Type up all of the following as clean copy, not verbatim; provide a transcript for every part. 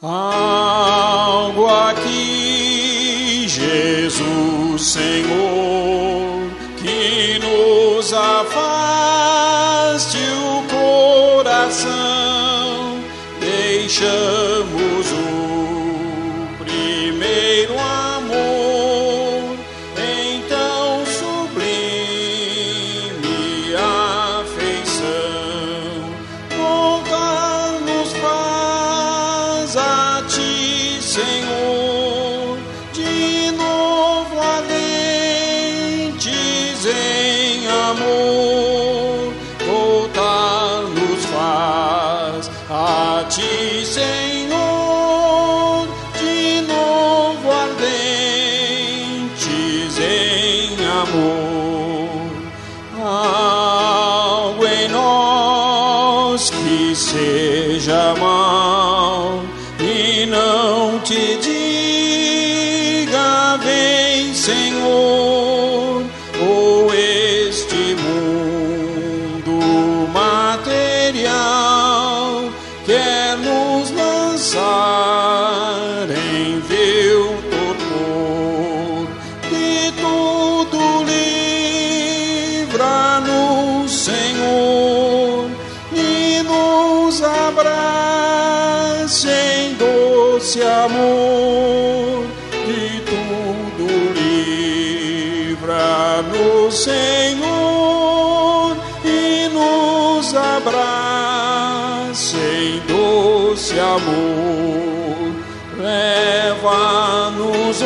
Algo aqui, Jesus Senhor, que nos afaste o coração. Deixamos o primeiro amor, então sublime afeição. Voltar-nos faz a Ti, Senhor, de novo ardentes em amor. Voltar-nos faz a Ti, Senhor, de novo ardentes em amor. Algo em nós que seja mal e não Te diga: vem, Senhor. Ou este mundo material quer nos lançar em vil torpor. De tudo livra-nos, Senhor, e nos abraça em doce amor. De tudo livra-nos, Senhor, e nos abraça em doce amor. Leva-nos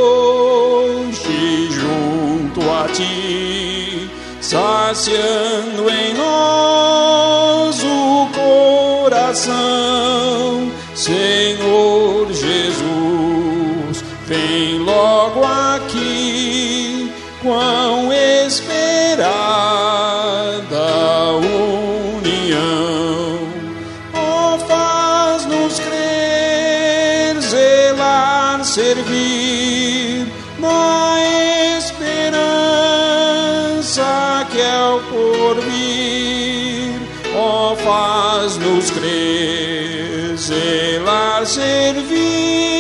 hoje junto a Ti, saciando em nós o coração. Senhor Jesus, vem logo aqui, quão esperada união. Oh, faz-nos crer, zelar, servir na esperança que é o porvir. Oh, faz-nos crer, zelar, servir